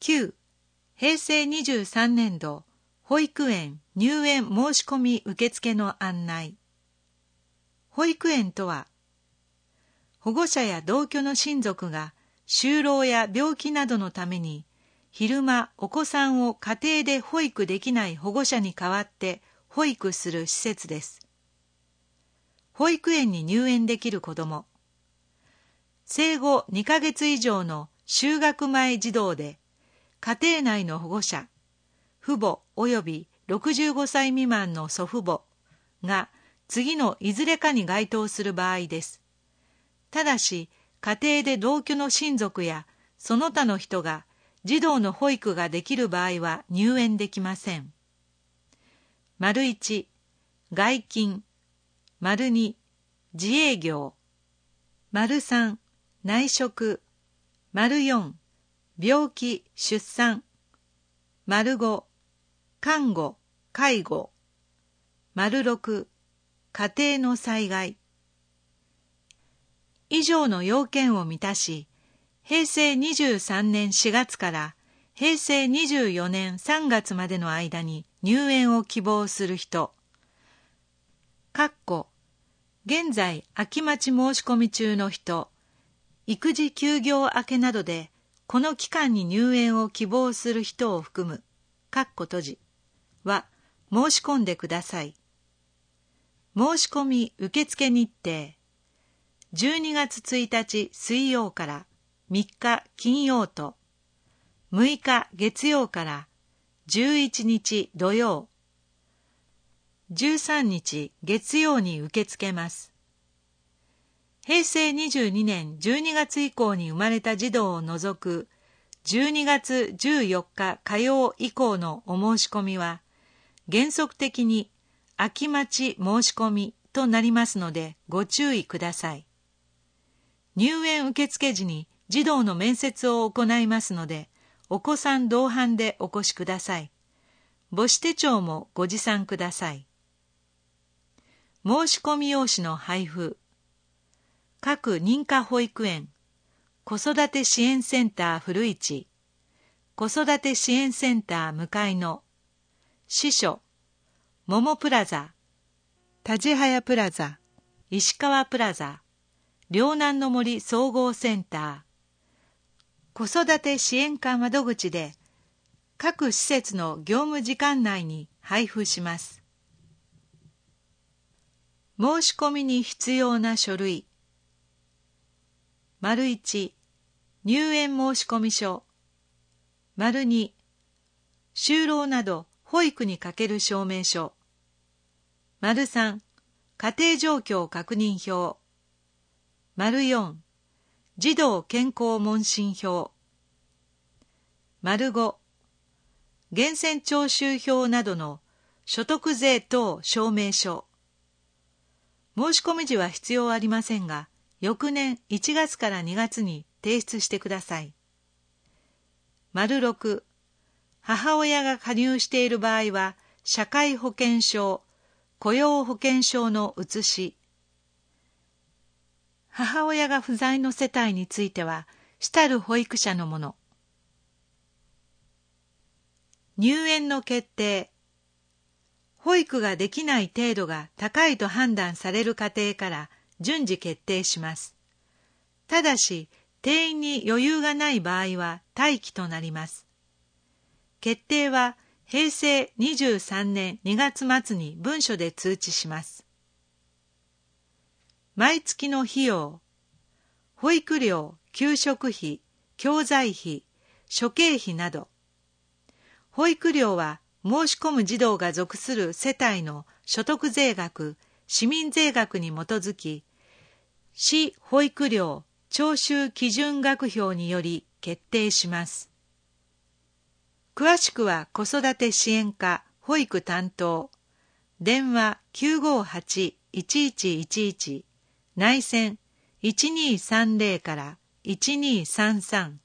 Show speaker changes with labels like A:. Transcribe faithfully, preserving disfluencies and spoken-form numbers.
A: きゅう、へいせいにじゅうさんねんど保育園入園申し込み受付の案内。保育園とは、保護者や同居の親族が就労や病気などのために昼間お子さんを家庭で保育できない保護者に代わって保育する施設です。保育園に入園できる子ども、生後にかげつ以上の就学前児童で、家庭内の保護者、父母及びろくじゅうごさい未満の祖父母が次のいずれかに該当する場合です。ただし、家庭で同居の親族やその他の人が児童の保育ができる場合は入園できません。丸いち、外勤。丸に、自営業。丸さん、内職。丸よん、病気、出産。丸ご、看護、介護。丸ろく、家庭の災害。以上の要件を満たし、へいせいにじゅうさんねんしがつからへいせいにじゅうよねんさんがつまでの間に入園を希望する人、かっこ現在空き待ち申し込み中の人、育児休業明けなどでこの期間に入園を希望する人を含む、かっこ閉じは申し込んでください。申し込み受付日程、じゅうにがつついたち水曜からみっか金曜と、むいか月曜からじゅういちにち土曜、じゅうさんにち月曜に受け付けます。へいせいにじゅうにねんじゅうにがつ以降に生まれた児童を除くじゅうにがつじゅうよっか火曜以降のお申し込みは、原則的に空き待ち申し込みとなりますのでご注意ください。入園受付時に児童の面接を行いますので、お子さん同伴でお越しください。母子手帳もご持参ください。申し込み用紙の配布。各認可保育園、子育て支援センター古市、子育て支援センター向かいの、支所、桃プラザ、田地早プラザ、石川プラザ、両南の森総合センター、子育て支援課窓口で各施設の業務時間内に配布します。申し込みに必要な書類。丸いち、入園申込書。丸に、就労など保育にかける証明書。丸さん、家庭状況確認票。丸よん、児童健康問診票。丸ご、源泉徴収票などの所得税等証明書。申し込み時は必要ありませんが、翌年いちがつからにがつに提出してください。丸ろく、母親が加入している場合は、社会保険証、雇用保険証の写し。母親が不在の世帯については、主たる保育者のもの。入園の決定。保育ができない程度が高いと判断される家庭から順次決定します。ただし、定員に余裕がない場合は待機となります。決定はへいせいにじゅうさんねんにがつまつに文書で通知します。毎月の費用、保育料、給食費、教材費、諸経費など。保育料は申し込む児童が属する世帯の所得税額、市民税額に基づき、市保育料徴収基準額表により決定します。詳しくは子育て支援課保育担当、電話 きゅうごはち いちいちいちいち、内線いちにーさんぜろからいちにーさんさん